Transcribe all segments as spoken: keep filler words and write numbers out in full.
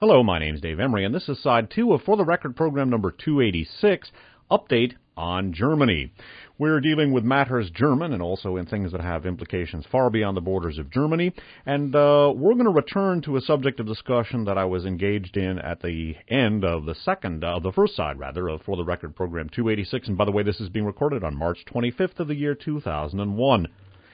Hello, my name's Dave Emery, and this is side two of For the Record program number two eighty-six, Update on Germany. We're dealing with matters German and also in things that have implications far beyond the borders of Germany. And uh, we're going to return to a subject of discussion that I was engaged in at the end of the second, of uh, the first side, rather, of For the Record program two eighty-six. And by the way, this is being recorded on March twenty-fifth of the year two thousand one.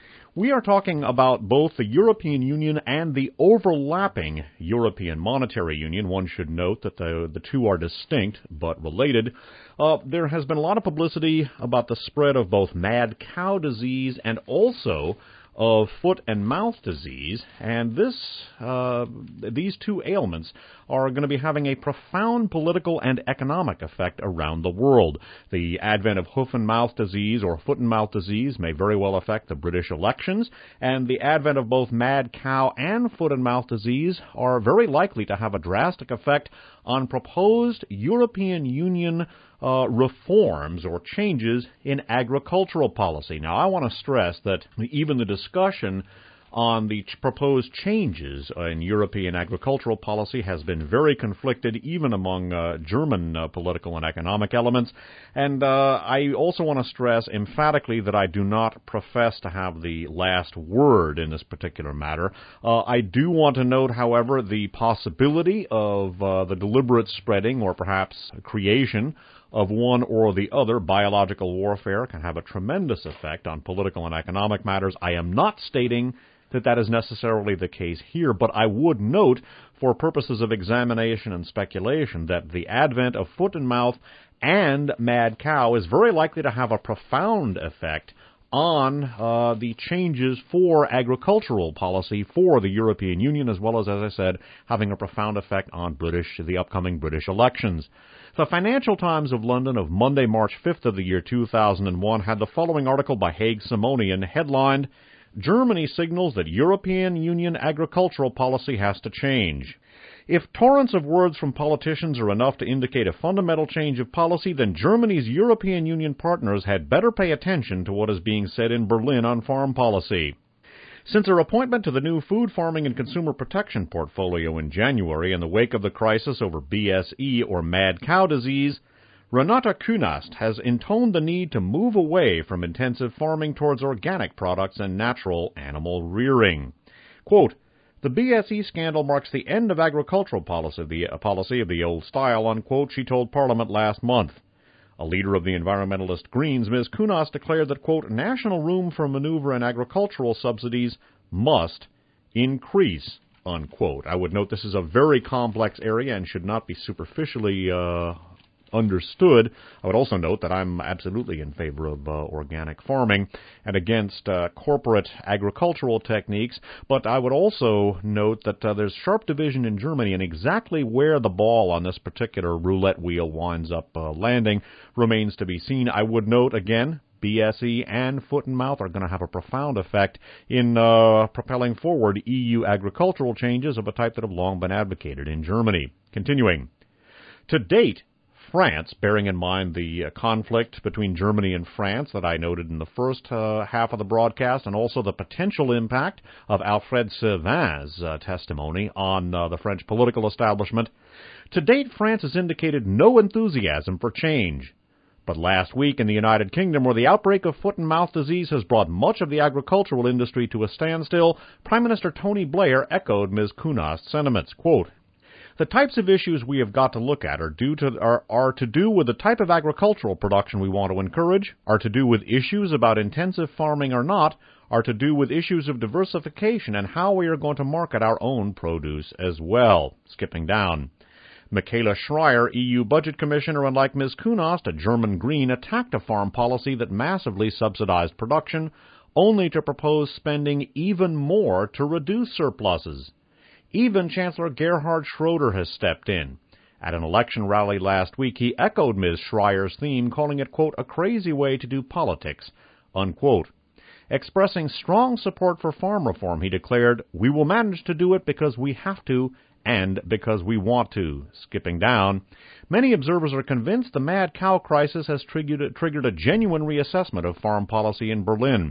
We are talking about both the European Union and the overlapping European Monetary Union. One should note that the, the two are distinct but related. Uh, there has been a lot of publicity about the spread of both mad cow disease and also of foot and mouth disease, and this uh, these two ailments are going to be having a profound political and economic effect around the world. The advent of hoof and mouth disease or foot and mouth disease may very well affect the British elections, and the advent of both mad cow and foot and mouth disease are very likely to have a drastic effect on proposed European Union Uh, reforms or changes in agricultural policy. Now, I want to stress that even the discussion on the ch- proposed changes in European agricultural policy has been very conflicted, even among uh, German uh, political and economic elements. And uh, I also want to stress emphatically that I do not profess to have the last word in this particular matter. Uh, I do want to note, however, the possibility of uh, the deliberate spreading or perhaps creation of one or the other. Biological warfare can have a tremendous effect on political and economic matters. I am not stating that that is necessarily the case here, but I would note, for purposes of examination and speculation, that the advent of foot and mouth and mad cow is very likely to have a profound effect on uh, the changes for agricultural policy for the European Union, as well as, as I said, having a profound effect on British, the upcoming British elections. The Financial Times of London of Monday, March fifth of the year two thousand one had the following article by Haig Simonian headlined, "Germany signals that European Union agricultural policy has to change." If torrents of words from politicians are enough to indicate a fundamental change of policy, then Germany's European Union partners had better pay attention to what is being said in Berlin on farm policy. Since her appointment to the new Food, Farming and Consumer Protection portfolio in January in the wake of the crisis over B S E or mad cow disease, Renate Künast has intoned the need to move away from intensive farming towards organic products and natural animal rearing. Quote, "The B S E scandal marks the end of agricultural policy, the uh, policy of the old style," unquote, she told Parliament last month. A leader of the environmentalist Greens, Miz Künast declared that, quote, "national room for maneuver in agricultural subsidies must increase," unquote. I would note this is a very complex area and should not be superficially uh, understood. I would also note that I'm absolutely in favor of uh, organic farming and against uh, corporate agricultural techniques, but I would also note that uh, there's sharp division in Germany, and exactly where the ball on this particular roulette wheel winds up uh, landing remains to be seen. I would note, again, B S E and foot and mouth are going to have a profound effect in uh, propelling forward E U agricultural changes of a type that have long been advocated in Germany. Continuing. To date, France, bearing in mind the uh, conflict between Germany and France that I noted in the first uh, half of the broadcast, and also the potential impact of Alfred Servin's uh, testimony on uh, the French political establishment, to date France has indicated no enthusiasm for change. But last week in the United Kingdom, where the outbreak of foot and mouth disease has brought much of the agricultural industry to a standstill, Prime Minister Tony Blair echoed Miz Künast's sentiments. Quote, "The types of issues we have got to look at are, due to, are, are to do with the type of agricultural production we want to encourage, are to do with issues about intensive farming or not, are to do with issues of diversification and how we are going to market our own produce as well." Skipping down. Michaela Schreier, E U Budget Commissioner, and like Miz Künast, a German Green, attacked a farm policy that massively subsidized production, only to propose spending even more to reduce surpluses. Even Chancellor Gerhard Schroeder has stepped in. At an election rally last week, he echoed Miz Schreier's theme, calling it, quote, "a crazy way to do politics," unquote. Expressing strong support for farm reform, he declared, "We will manage to do it because we have to and because we want to." Skipping down, many observers are convinced the mad cow crisis has triggered, triggered a genuine reassessment of farm policy in Berlin.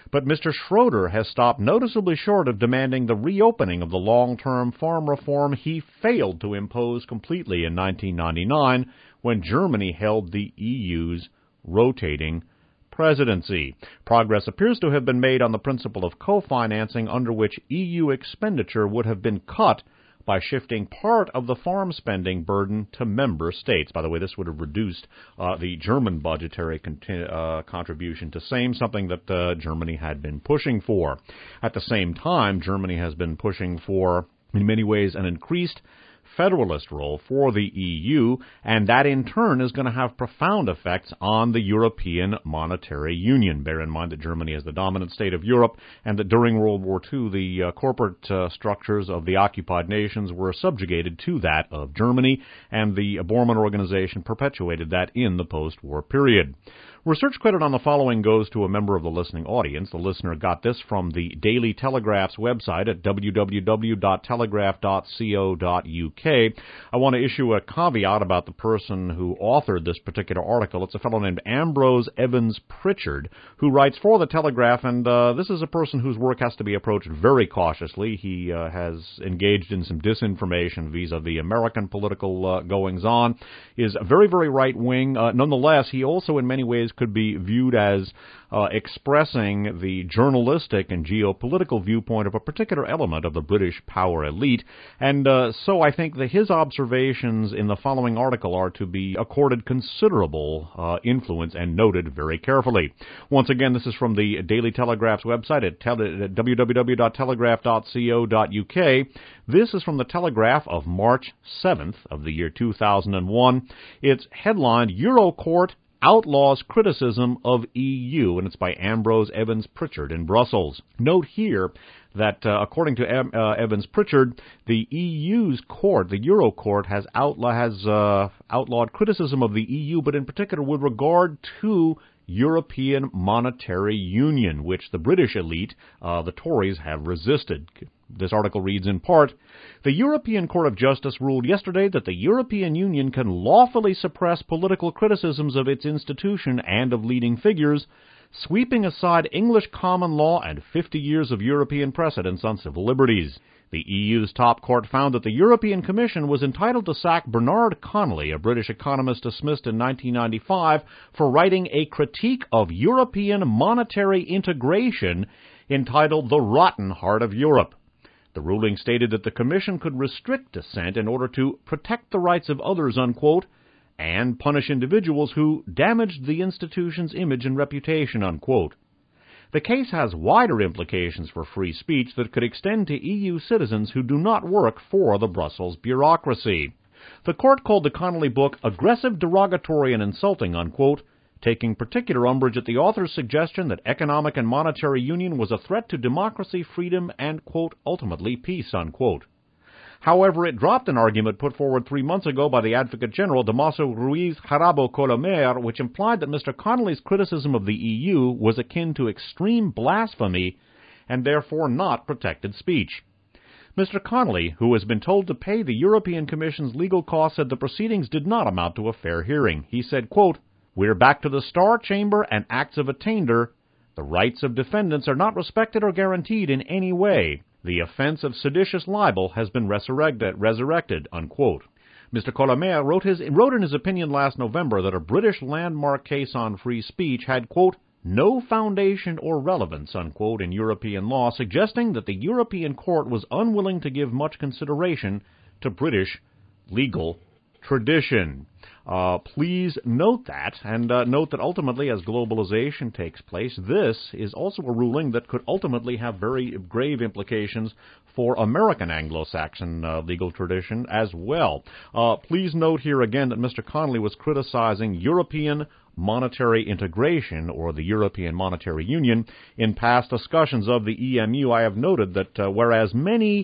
But Mister Schroeder has stopped noticeably short of demanding the reopening of the long-term farm reform he failed to impose completely in nineteen ninety-nine when Germany held the E U's rotating presidency. Progress appears to have been made on the principle of co-financing, under which E U expenditure would have been cut by shifting part of the farm spending burden to member states. By the way, this would have reduced uh, the German budgetary conti- uh, contribution to same, something that uh, Germany had been pushing for. At the same time, Germany has been pushing for, in many ways, an increased federalist role for the E U, and that in turn is going to have profound effects on the European monetary union. Bear in mind that Germany is the dominant state of Europe, and that during World War Two, the uh, corporate uh, structures of the occupied nations were subjugated to that of Germany, and the Bormann Organization perpetuated that in the post-war period. Research credit on the following goes to a member of the listening audience. The listener got this from the Daily Telegraph's website at w w w dot telegraph dot co dot u k. I want to issue a caveat about the person who authored this particular article. It's a fellow named Ambrose Evans Pritchard, who writes for the Telegraph, and uh, this is a person whose work has to be approached very cautiously. He uh, has engaged in some disinformation vis-a-vis American political uh, goings-on, is very, very right-wing. Uh, nonetheless, he also in many ways could be viewed as uh, expressing the journalistic and geopolitical viewpoint of a particular element of the British power elite. And uh, so I think that his observations in the following article are to be accorded considerable uh, influence and noted very carefully. Once again, this is from the Daily Telegraph's website at, tele- at w w w dot telegraph dot co dot u k. This is from the Telegraph of March seventh of the year two thousand one. It's headlined, Eurocourt Outlaws Criticism of E U, and it's by Ambrose Evans Pritchard in Brussels. Note here that, uh, according to em, uh, Evans Pritchard, the E U's court, the Euro Court, has, outlaw, has uh, outlawed criticism of the E U, but in particular with regard to European Monetary Union, which the British elite, uh, the Tories, have resisted. This article reads in part, the European Court of Justice ruled yesterday that the European Union can lawfully suppress political criticisms of its institution and of leading figures, sweeping aside English common law and fifty years of European precedents on civil liberties. The E U's top court found that the European Commission was entitled to sack Bernard Connolly, a British economist dismissed in nineteen ninety-five, for writing a critique of European monetary integration entitled The Rotten Heart of Europe. The ruling stated that the Commission could restrict dissent in order to protect the rights of others, unquote, and punish individuals who damaged the institution's image and reputation, unquote. The case has wider implications for free speech that could extend to E U citizens who do not work for the Brussels bureaucracy. The court called the Connolly book aggressive, derogatory, and insulting, unquote, taking particular umbrage at the author's suggestion that economic and monetary union was a threat to democracy, freedom, and, quote, ultimately peace, unquote. However, it dropped an argument put forward three months ago by the Advocate General, Damaso Ruiz Jarabo Colomer, which implied that Mister Connolly's criticism of the E U was akin to extreme blasphemy and therefore not protected speech. Mister Connolly, who has been told to pay the European Commission's legal costs, said the proceedings did not amount to a fair hearing. He said, quote, we're back to the Star Chamber and Acts of Attainder. The rights of defendants are not respected or guaranteed in any way. The offense of seditious libel has been resurrected, resurrected, unquote. Mister Colomer wrote, his, wrote in his opinion last November that a British landmark case on free speech had, quote, no foundation or relevance, unquote, in European law, suggesting that the European Court was unwilling to give much consideration to British legal tradition. Uh, please note that, and uh, note that ultimately, as globalization takes place, this is also a ruling that could ultimately have very grave implications for American Anglo-Saxon uh, legal tradition as well. Uh, please note here again that Mister Connolly was criticizing European monetary integration, or the European Monetary Union. In past discussions of the E M U, I have noted that uh, whereas many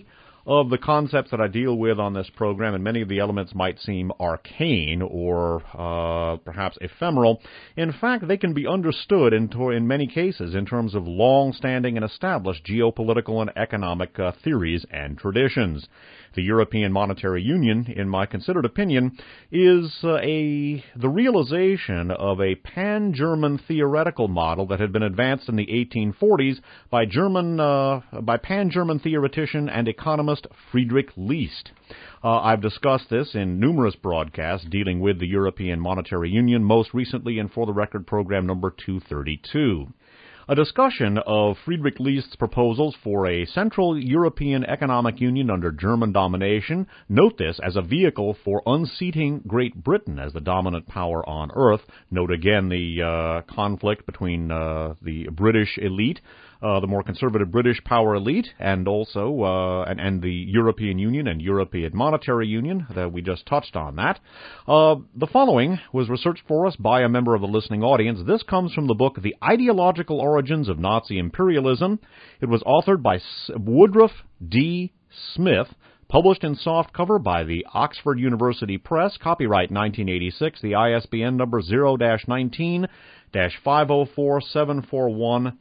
of the concepts that I deal with on this program, and many of the elements might seem arcane or uh, perhaps ephemeral. In fact, they can be understood in, to- in many cases in terms of long-standing and established geopolitical and economic uh, theories and traditions. The European Monetary Union, in my considered opinion, is uh, a the realization of a pan-German theoretical model that had been advanced in the eighteen forties by German uh, by pan-German theoretician and economist Friedrich List. Uh, I've discussed this in numerous broadcasts dealing with the European Monetary Union, most recently in For the Record program number two thirty-two. A discussion of Friedrich List's proposals for a Central European Economic Union under German domination, note this, as a vehicle for unseating Great Britain as the dominant power on Earth. Note again the uh, conflict between uh, the British elite, uh, the more conservative British power elite, and also uh, and, and the European Union and European Monetary Union. That we just touched on that. Uh, the following was researched for us by a member of the listening audience. This comes from the book The Ideological Origins of Nazi Imperialism. It was authored by Woodruff D. Smith, published in softcover by the Oxford University Press, copyright nineteen eighty-six, the I S B N number zero nineteen five oh four seven four one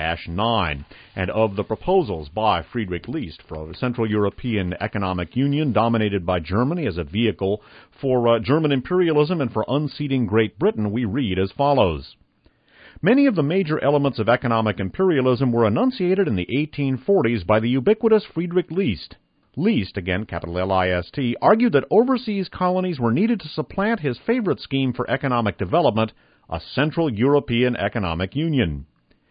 nine, and of the proposals by Friedrich List for the Central European Economic Union dominated by Germany as a vehicle for uh, German imperialism and for unseating Great Britain, we read as follows. Many of the major elements of economic imperialism were enunciated in the eighteen forties by the ubiquitous Friedrich List. List, again capital L I S T, argued that overseas colonies were needed to supplant his favorite scheme for economic development, a Central European Economic Union.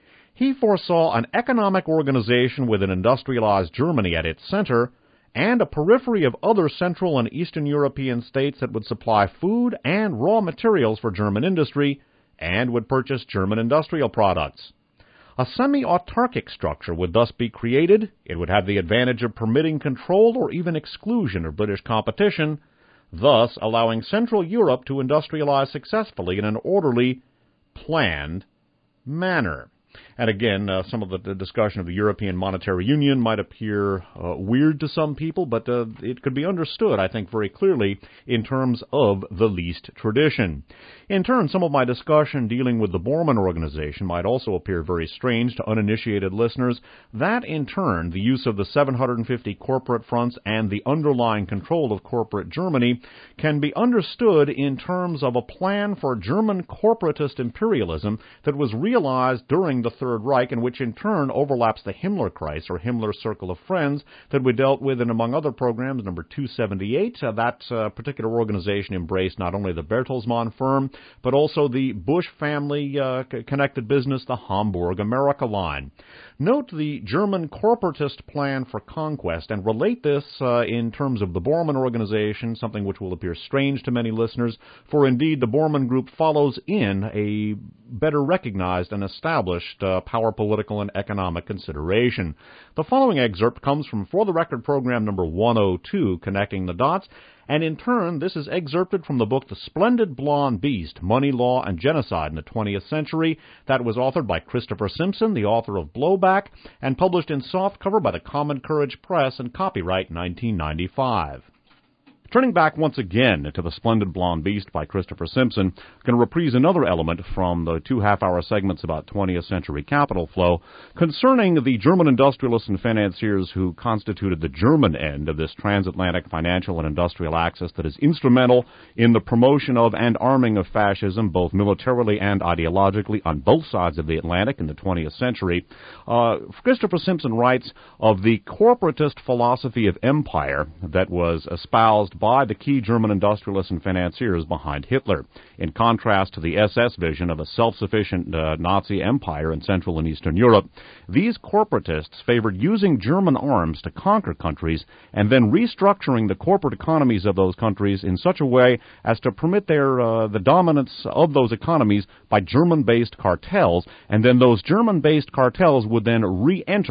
He foresaw an economic organization with an industrialized Germany at its center, and a periphery of other Central and Eastern European states that would supply food and raw materials for German industry, and would purchase German industrial products. A semi-autarkic structure would thus be created. It would have the advantage of permitting control or even exclusion of British competition, thus allowing Central Europe to industrialize successfully in an orderly, planned manner. And again, uh, some of the, the discussion of the European Monetary Union might appear uh, weird to some people, but uh, it could be understood, I think, very clearly in terms of the List tradition. In turn, some of my discussion dealing with the Bormann Organization might also appear very strange to uninitiated listeners. That, in turn, the use of the seven hundred fifty corporate fronts and the underlying control of corporate Germany can be understood in terms of a plan for German corporatist imperialism that was realized during the Third Reich, and which in turn overlaps the Himmlerkreis, or Himmler Circle of Friends, that we dealt with in, among other programs, number two seventy-eight. Uh, that uh, particular organization embraced not only the Bertelsmann firm, but also the Bush family uh, connected business, the Hamburg America Line. Note the German corporatist plan for conquest, and relate this uh, in terms of the Bormann Organization, something which will appear strange to many listeners, for indeed the Bormann Group follows in a better recognized and established uh, power, political, and economic consideration. The following excerpt comes from For the Record program number one oh two, Connecting the Dots, and in turn, this is excerpted from the book The Splendid Blonde Beast, Money, Law, and Genocide in the twentieth Century. That was authored by Christopher Simpson, the author of Blowback, and published in softcover by the Common Courage Press and copyright nineteen ninety-five. Turning back once again to The Splendid Blonde Beast by Christopher Simpson, I'm going to reprise another element from the two half-hour segments about twentieth century capital flow concerning the German industrialists and financiers who constituted the German end of this transatlantic financial and industrial axis that is instrumental in the promotion of and arming of fascism, both militarily and ideologically, on both sides of the Atlantic in the twentieth century. Uh, Christopher Simpson writes of the corporatist philosophy of empire that was espoused by the key German industrialists and financiers behind Hitler, in contrast to the S S vision of a self-sufficient uh, Nazi empire in Central and Eastern Europe. These corporatists favored using German arms to conquer countries and then restructuring the corporate economies of those countries in such a way as to permit their uh, the dominance of those economies by German-based cartels, and then those German-based cartels would then re-enter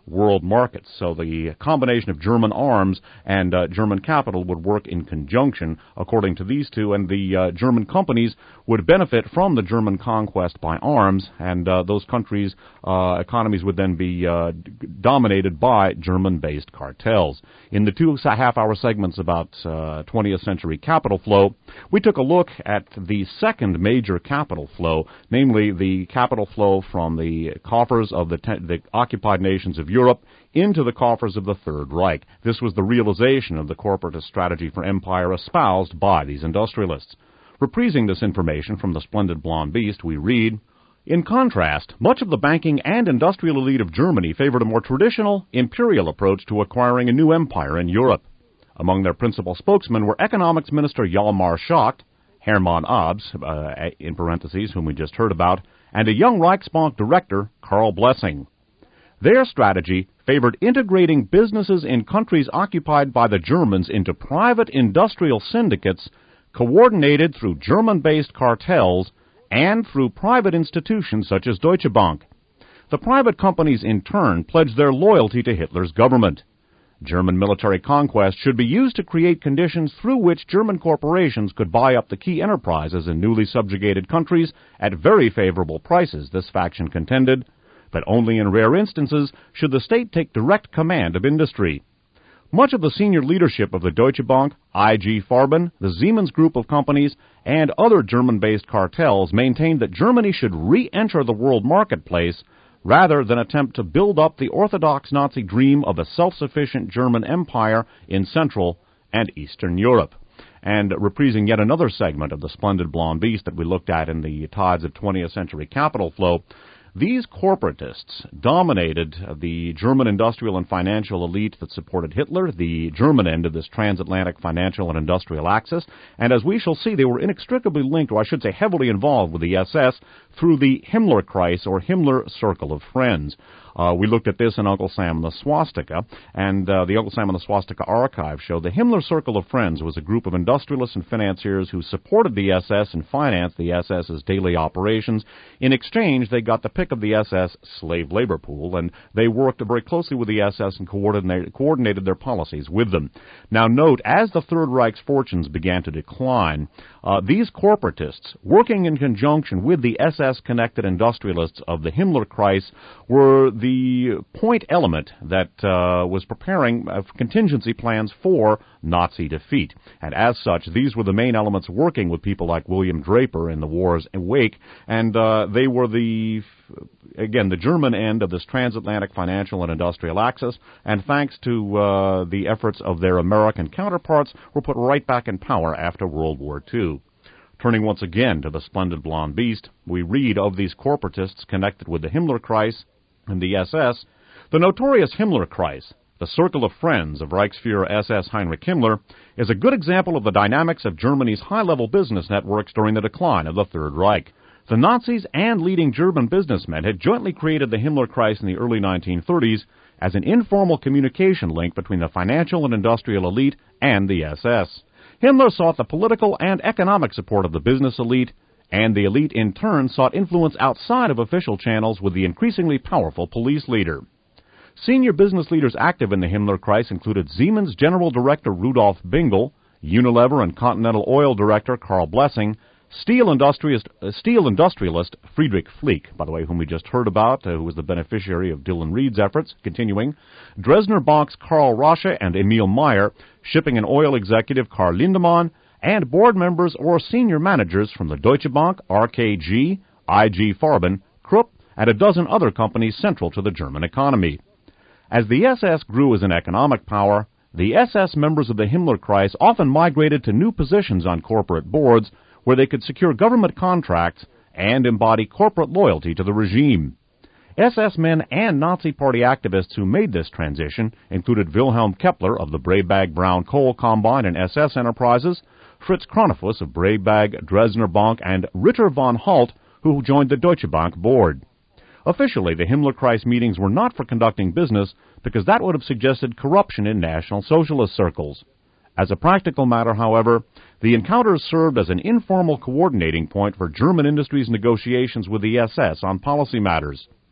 world markets. So the combination of German arms and uh, German capital would work in conjunction, according to these two, and the uh, German companies would benefit from the German conquest by arms, and uh, those countries' uh, economies would then be uh, dominated by German-based cartels. In the two half-hour segments about uh, twentieth century capital flow, we took a look at the second major capital flow, namely the capital flow from the coffers of the, te- the occupied nations of Europe into the coffers of the Third Reich. This was the realization of the corporatist strategy for empire espoused by these industrialists. Reprising this information from the Splendid Blonde Beast, we read, "In contrast, much of the banking and industrial elite of Germany favored a more traditional, imperial approach to acquiring a new empire in Europe. Among their principal spokesmen were Economics Minister Hjalmar Schacht, Hermann Abs, uh, in parentheses, whom we just heard about, and a young Reichsbank director, Karl Blessing. Their strategy favored integrating businesses in countries occupied by the Germans into private industrial syndicates coordinated through German-based cartels and through private institutions such as Deutsche Bank. The private companies in turn pledged their loyalty to Hitler's government. German military conquest should be used to create conditions through which German corporations could buy up the key enterprises in newly subjugated countries at very favorable prices, this faction contended, but only in rare instances should the state take direct command of industry. Much of the senior leadership of the Deutsche Bank, I G Farben, the Siemens Group of companies, and other German-based cartels maintained that Germany should re-enter the world marketplace rather than attempt to build up the orthodox Nazi dream of a self-sufficient German empire in Central and Eastern Europe." And reprising yet another segment of the Splendid Blonde Beast that we looked at in the Tides of twentieth Century Capital Flow, these corporatists dominated the German industrial and financial elite that supported Hitler, the German end of this transatlantic financial and industrial axis, and as we shall see, they were inextricably linked, or I should say heavily involved with the S S through the Himmlerkreis, or Himmler Circle of Friends. Uh, we looked at this in Uncle Sam and the Swastika, and uh, the Uncle Sam and the Swastika archive showed the Himmler Circle of Friends was a group of industrialists and financiers who supported the S S and financed the SS's daily operations. In exchange, they got the pick of the S S slave labor pool, and they worked very closely with the S S and coordinated, coordinated their policies with them. Now note, as the Third Reich's fortunes began to decline, uh, these corporatists, working in conjunction with the S S-connected industrialists of the Himmlerkreis, were the point element that uh, was preparing uh, contingency plans for Nazi defeat. And as such, these were the main elements working with people like William Draper in the war's wake, and uh, they were the, again, the German end of this transatlantic financial and industrial axis, and thanks to uh, the efforts of their American counterparts, were put right back in power after World War Two. Turning once again to the Splendid Blonde Beast, we read of these corporatists connected with the Himmlerkreis and the S S. The notorious Himmlerkreis, the circle of friends of Reichsfuhrer S S Heinrich Himmler, is a good example of the dynamics of Germany's high-level business networks during the decline of the Third Reich. The Nazis and leading German businessmen had jointly created the Himmlerkreis in the early nineteen thirties as an informal communication link between the financial and industrial elite and the S S. Himmler sought the political and economic support of the business elite, and the elite in turn sought influence outside of official channels with the increasingly powerful police leader. Senior business leaders active in the Himmlerkreis included Siemens General Director Rudolf Bingel, Unilever and Continental Oil Director Karl Blessing, steel industrialist, uh, steel industrialist Friedrich Flick, by the way, whom we just heard about, uh, who was the beneficiary of Dylan Reed's efforts, continuing, Dresdner Bank's Karl Rasche and Emil Meyer, shipping and oil executive Karl Lindemann, and board members or senior managers from the Deutsche Bank, R K G, I G Farben, Krupp, and a dozen other companies central to the German economy. As the S S grew as an economic power, the S S members of the Himmlerkreis often migrated to new positions on corporate boards where they could secure government contracts and embody corporate loyalty to the regime. S S men and Nazi Party activists who made this transition included Wilhelm Kepler of the Brabag Brown Coal Combine and S S Enterprises, Fritz Kronefus of Brabag, Dresdner Bank, and Ritter von Halt, who joined the Deutsche Bank board. Officially, the Himmlerkreis meetings were not for conducting business because that would have suggested corruption in National Socialist circles. As a practical matter, however, the encounters served as an informal coordinating point for German industry's negotiations with the S S on policy matters.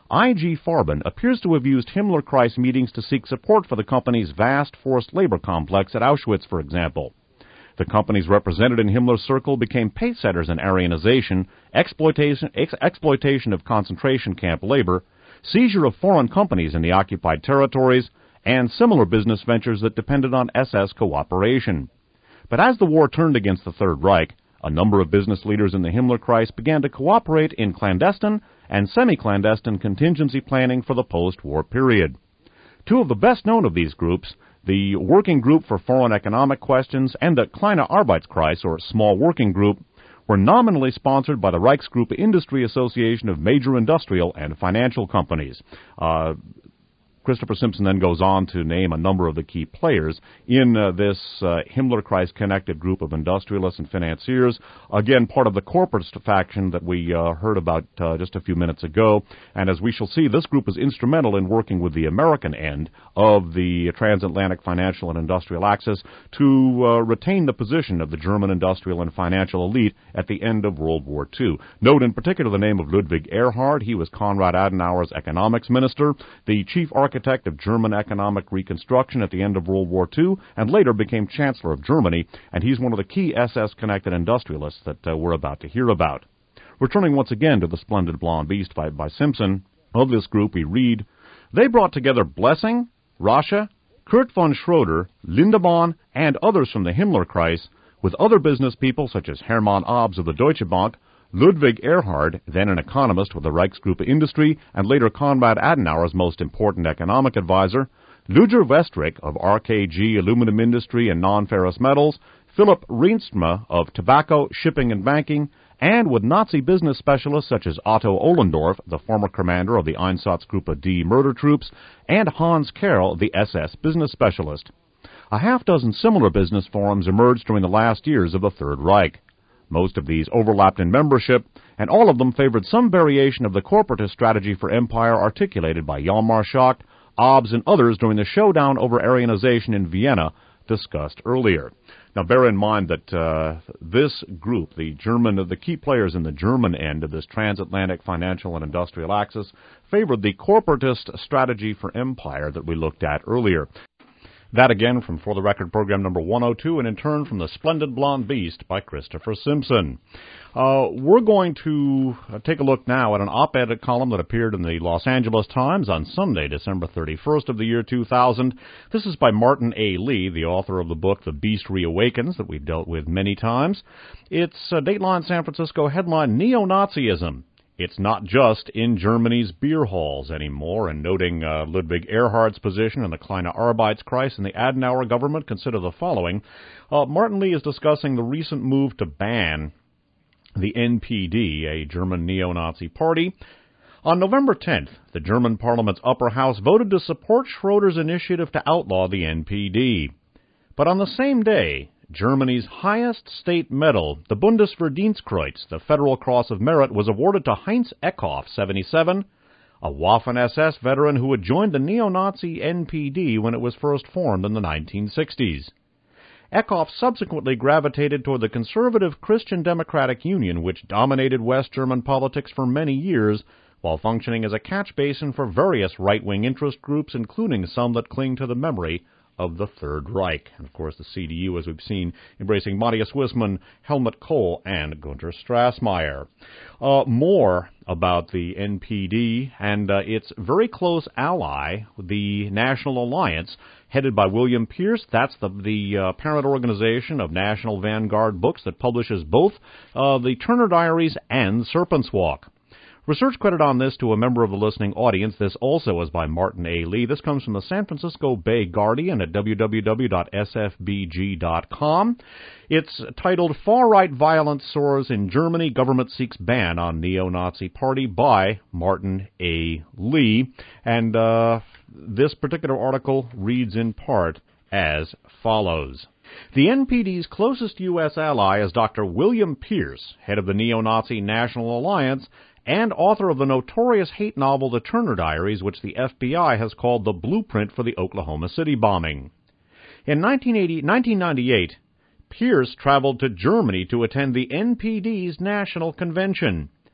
I G Farben appears to have used Himmler-Kreis meetings to seek support for the company's vast forced labor complex at Auschwitz, for example. The companies represented in Himmler's circle became pacesetters in Aryanization, exploitation, ex- exploitation of concentration camp labor, seizure of foreign companies in the occupied territories, and similar business ventures that depended on S S cooperation. But as the war turned against the Third Reich, a number of business leaders in the Himmler-Kreis began to cooperate in clandestine and semi-clandestine contingency planning for the post-war period. Two of the best-known of these groups, the Working Group for Foreign Economic Questions and the Kleine Arbeitskreis, or Small Working Group, were nominally sponsored by the Reichsgruppe Industrie Association of major industrial and financial companies. Uh, Christopher Simpson then goes on to name a number of the key players in uh, this uh, Himmler-Kreis-connected group of industrialists and financiers, again, part of the corporatist faction that we uh, heard about uh, just a few minutes ago. And as we shall see, this group is instrumental in working with the American end of the transatlantic financial and industrial axis to uh, retain the position of the German industrial and financial elite at the end of World War Two. Note in particular the name of Ludwig Erhard. He was Konrad Adenauer's economics minister, the chief architect architect of German economic reconstruction at the end of World War Two, and later became Chancellor of Germany, and he's one of the key S S-connected industrialists that uh, we're about to hear about. Returning once again to The Splendid Blonde Beast by, by Simpson, of this group we read, they brought together Blessing, Rasche, Kurt von Schroeder, Lindemann, and others from the Himmler-Kreis, with other business people such as Hermann Abs of the Deutsche Bank, Ludwig Erhard, then an economist with the Reichsgruppe Industrie and later Konrad Adenauer's most important economic advisor, Ludger Westrick of R K G Aluminum Industry and Non-Ferrous Metals, Philip Riensma of Tobacco, Shipping and Banking, and with Nazi business specialists such as Otto Ohlendorf, the former commander of the Einsatzgruppe D murder troops, and Hans Kerrl, the S S business specialist. A half dozen similar business forums emerged during the last years of the Third Reich. Most of these overlapped in membership, and all of them favored some variation of the corporatist strategy for empire articulated by Hjalmar Schacht, Abs, and others during the showdown over Aryanization in Vienna discussed earlier. Now, bear in mind that uh, this group, the German, the key players in the German end of this transatlantic financial and industrial axis, favored the corporatist strategy for empire that we looked at earlier. That again from For the Record program number one oh two, and in turn from The Splendid Blonde Beast by Christopher Simpson. Uh, we're going to uh, take a look now at an op-ed column that appeared in the Los Angeles Times on Sunday, December thirty-first of the year two thousand. This is by Martin A. Lee, the author of the book The Beast Reawakens that we've dealt with many times. It's uh, Dateline San Francisco headline, Neo-Nazism. It's not just in Germany's beer halls anymore, and noting uh, Ludwig Erhard's position in the Kleine Arbeitskreis and the Adenauer government, consider the following. Uh, Martin Lee is discussing the recent move to ban the N P D, a German neo-Nazi party. On November tenth, the German parliament's upper house voted to support Schroeder's initiative to outlaw the N P D. But on the same day, Germany's highest state medal, the Bundesverdienstkreuz, the Federal Cross of Merit, was awarded to Heinz Eckhoff, seventy-seven, a Waffen-S S veteran who had joined the neo-Nazi N P D when it was first formed in the nineteen sixties. Eckhoff subsequently gravitated toward the conservative Christian Democratic Union, which dominated West German politics for many years, while functioning as a catch basin for various right-wing interest groups, including some that cling to the memory of the Third Reich. And, of course, the C D U, as we've seen, embracing Matthias Wissmann, Helmut Kohl, and Gunter Strassmayer. Uh, more about the N P D and uh, its very close ally, the National Alliance, headed by William Pierce. That's the, the uh, parent organization of National Vanguard Books that publishes both uh, the Turner Diaries and Serpent's Walk. Research credit on this to a member of the listening audience. This also is by Martin A. Lee. This comes from the San Francisco Bay Guardian at w w w dot s f b g dot com. It's titled Far-Right Violence Soars in Germany, Government Seeks Ban on Neo-Nazi Party by Martin A. Lee. And uh, this particular article reads in part as follows. The N P D's closest U S ally is Doctor William Pierce, head of the neo-Nazi National Alliance, and author of the notorious hate novel The Turner Diaries, which the F B I has called the blueprint for the Oklahoma City bombing. In nineteen ninety-eight, Pierce traveled to Germany to attend the N P D's National Convention.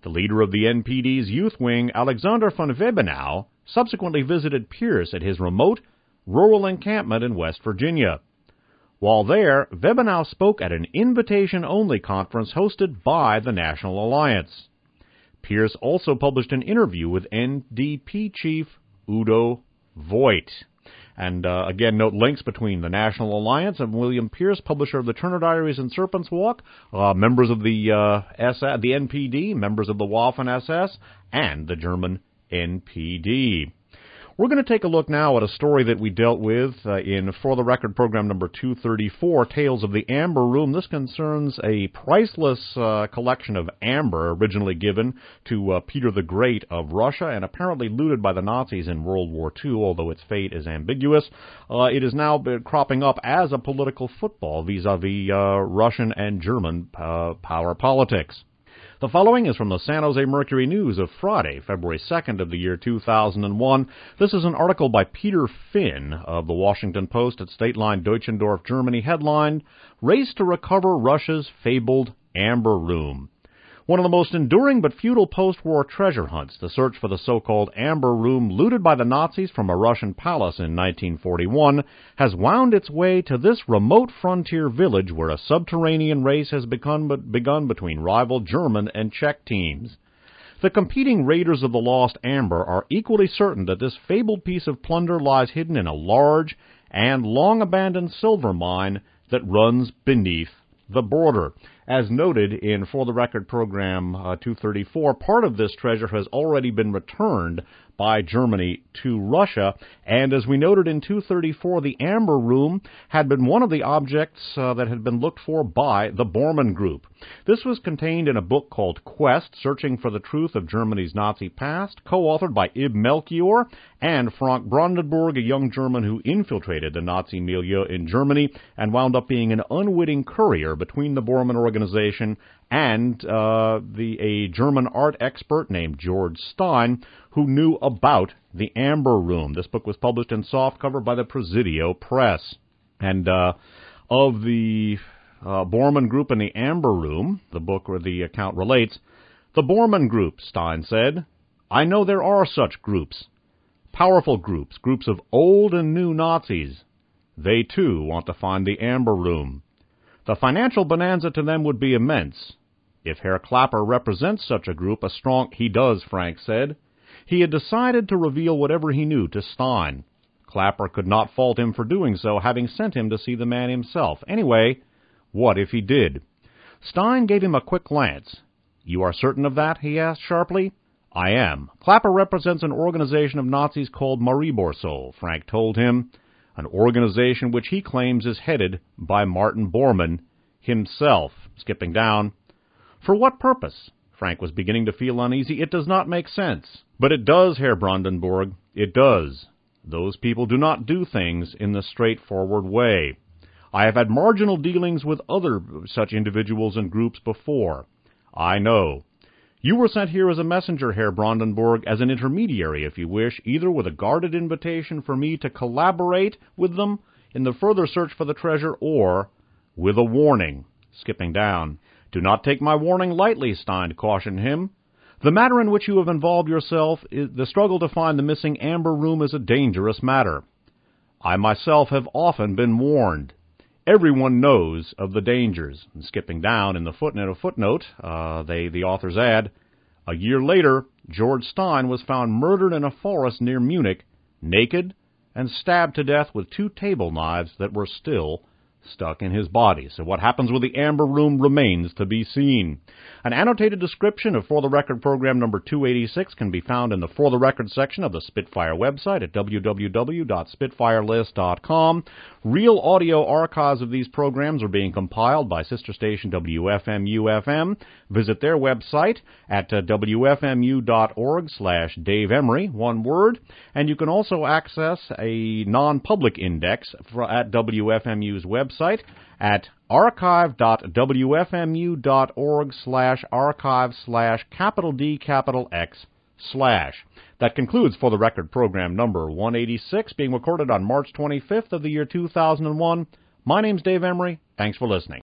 The leader of the N P D's youth wing, Alexander von Webenau, subsequently visited Pierce at his remote, rural encampment in West Virginia. While there, Webenau spoke at an invitation-only conference hosted by the National Alliance. Pierce also published an interview with N D P chief Udo Voigt. And uh, again, note links between the National Alliance and William Pierce, publisher of the Turner Diaries and Serpent's Walk, uh, members of the uh, S- the N P D, members of the Waffen S S, and the German N P D. We're going to take a look now at a story that we dealt with uh, in For the Record program number two thirty-four, Tales of the Amber Room. This concerns a priceless uh, collection of amber originally given to uh, Peter the Great of Russia and apparently looted by the Nazis in World War Two, although its fate is ambiguous. Uh, it is now been cropping up as a political football vis-a-vis uh, Russian and German uh, power politics. The following is from the San Jose Mercury News of Friday, February second of the year two thousand one. This is an article by Peter Finn of the Washington Post at Stateline Deutschendorf, Germany, headlined, Race to Recover Russia's Fabled Amber Room. One of the most enduring but futile post-war treasure hunts, the search for the so-called Amber Room looted by the Nazis from a Russian palace in nineteen forty-one, has wound its way to this remote frontier village where a subterranean race has begun, begun between rival German and Czech teams. The competing raiders of the lost amber are equally certain that this fabled piece of plunder lies hidden in a large and long-abandoned silver mine that runs beneath the border. As noted in For the Record program uh, two thirty-four, part of this treasure has already been returned by Germany to Russia, and as we noted in two thirty-four, the Amber Room had been one of the objects uh, that had been looked for by the Bormann Group. This was contained in a book called Quest, Searching for the Truth of Germany's Nazi Past, co-authored by Ib Melchior and Frank Brandenburg, a young German who infiltrated the Nazi milieu in Germany and wound up being an unwitting courier between the Bormann organization and uh, the a German art expert named George Stein, who knew about the Amber Room. This book was published in softcover by the Presidio Press. And uh, of the uh, Bormann Group and the Amber Room, the book or the account relates, the Bormann Group, Stein said, I know there are such groups. Powerful groups, groups of old and new Nazis. They, too, want to find the Amber Room. The financial bonanza to them would be immense. If Herr Clapper represents such a group, a strong... He does, Frank said. He had decided to reveal whatever he knew to Stein. Clapper could not fault him for doing so, having sent him to see the man himself. Anyway, what if he did? Stein gave him a quick glance. You are certain of that? He asked sharply. I am. Clapper represents an organization of Nazis called Mariborsol, Frank told him. An organization which he claims is headed by Martin Bormann himself. Skipping down. For what purpose? Frank was beginning to feel uneasy. It does not make sense. But it does, Herr Brandenburg. It does. Those people do not do things in the straightforward way. I have had marginal dealings with other such individuals and groups before. I know. You were sent here as a messenger, Herr Brandenburg, as an intermediary, if you wish, either with a guarded invitation for me to collaborate with them in the further search for the treasure, or with a warning. Skipping down. Do not take my warning lightly, Stein cautioned him. The matter in which you have involved yourself, is the struggle to find the missing Amber Room, is a dangerous matter. I myself have often been warned. Everyone knows of the dangers. And skipping down in the footnote, a footnote, uh, they, the authors add, a year later, George Stein was found murdered in a forest near Munich, naked, and stabbed to death with two table knives that were still stuck in his body. So what happens with the Amber Room remains to be seen. An annotated description of For the Record program number two eighty-six can be found in the For the Record section of the Spitfire website at w w w dot spitfire list dot com. Real audio archives of these programs are being compiled by sister station W F M U F M. Visit their website at uh, w f m u dot org slash Dave Emery, one word, and you can also access a non-public index for, at W F M U's website at archive dot w f m u dot org slash archive slash capital D capital X slash. That concludes For the Record program number one eighty-six, being recorded on March twenty-fifth of the year two thousand one. My name's Dave Emery. Thanks for listening.